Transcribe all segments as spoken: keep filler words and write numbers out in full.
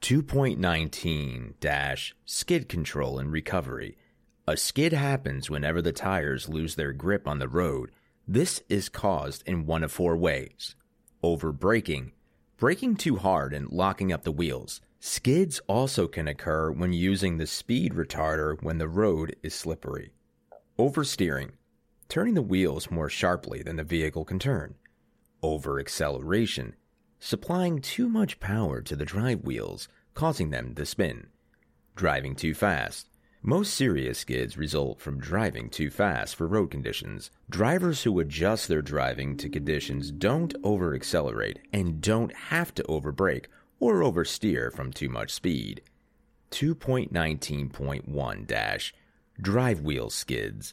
two point nineteen dash Skid Control and Recovery. A skid happens whenever the tires lose their grip on the road. This is caused in one of four ways. Over braking, braking too hard and locking up the wheels. Skids also can occur when using the speed retarder when the road is slippery. Oversteering, turning the wheels more sharply than the vehicle can turn. Over acceleration, supplying too much power to the drive wheels, causing them to spin. Driving too fast. Most serious skids result from driving too fast for road conditions. Drivers who adjust their driving to conditions don't over-accelerate and don't have to overbrake or oversteer from too much speed. two point nineteen point one dash Drive wheel skids.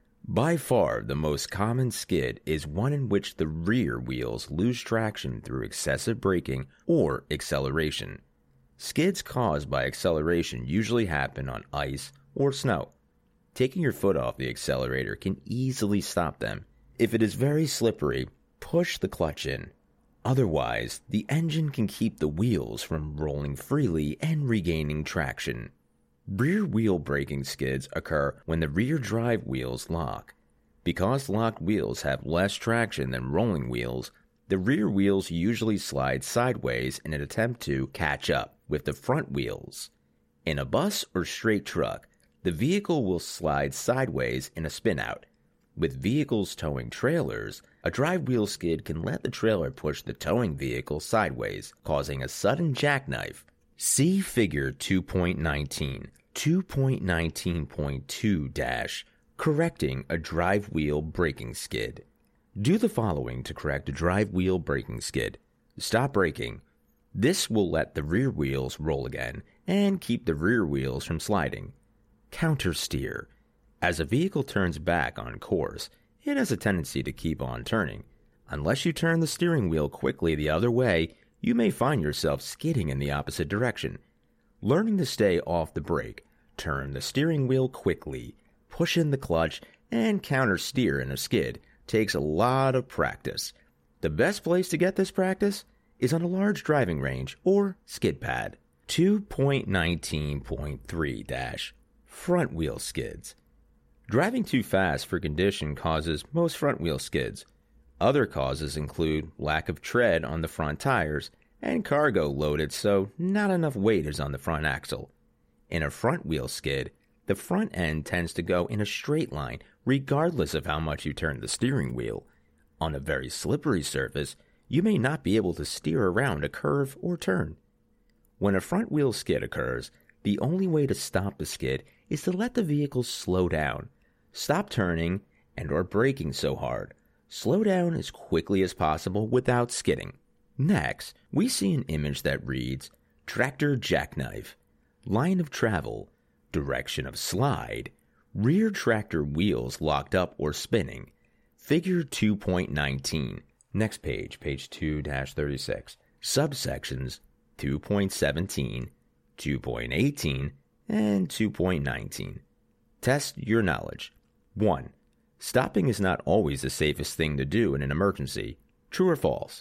By far the most common skid is one in which the rear wheels lose traction through excessive braking or acceleration. Skids caused by acceleration usually happen on ice or snow. Taking your foot off the accelerator can easily stop them. If it is very slippery, push the clutch in. Otherwise, the engine can keep the wheels from rolling freely and regaining traction. Rear wheel braking skids occur when the rear drive wheels lock. Because locked wheels have less traction than rolling wheels, the rear wheels usually slide sideways in an attempt to catch up with the front wheels. In a bus or straight truck, the vehicle will slide sideways in a spin-out. With vehicles towing trailers, a drive wheel skid can let the trailer push the towing vehicle sideways, causing a sudden jackknife. See Figure two point nineteen. two point nineteen point two dash Correcting a drive wheel braking skid. Do the following to correct a drive wheel braking skid. Stop braking. This will let the rear wheels roll again and keep the rear wheels from sliding. Counter steer. As a vehicle turns back on course, it has a tendency to keep on turning. Unless you turn the steering wheel quickly the other way, you may find yourself skidding in the opposite direction. Learning to stay off the brake, turn the steering wheel quickly, push in the clutch, and counter steer in a skid takes a lot of practice. The best place to get this practice is on a large driving range or skid pad. two point nineteen point three dash Front wheel skids. Driving too fast for condition causes most front wheel skids. Other causes include lack of tread on the front tires and cargo loaded so not enough weight is on the front axle. In a front wheel skid, the front end tends to go in a straight line regardless of how much you turn the steering wheel. On a very slippery surface, you may not be able to steer around a curve or turn. When a front wheel skid occurs, the only way to stop the skid is to let the vehicle slow down. Stop turning and or braking so hard. Slow down as quickly as possible without skidding. Next, we see an image that reads, Tractor jackknife, line of travel, direction of slide, rear tractor wheels locked up or spinning. Figure two point nineteen. Next page, page two dash thirty-six. Subsections two point seventeen, two point eighteen, and two point nineteen. Test your knowledge. one. Stopping is not always the safest thing to do in an emergency. True or false?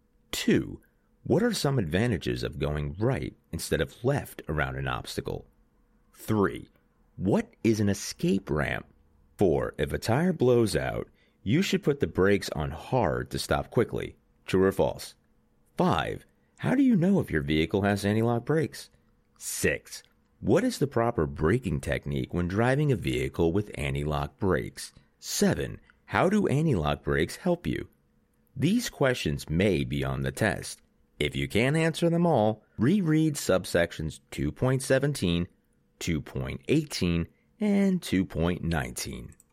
two. What are some advantages of going right instead of left around an obstacle? three. What is an escape ramp? four. If a tire blows out, you should put the brakes on hard to stop quickly. True or false? five. How do you know if your vehicle has anti-lock brakes? six. What is the proper braking technique when driving a vehicle with anti-lock brakes? seven. How do anti-lock brakes help you? These questions may be on the test. If you can't answer them all, reread subsections two point seventeen, two point eighteen, and two point nineteen.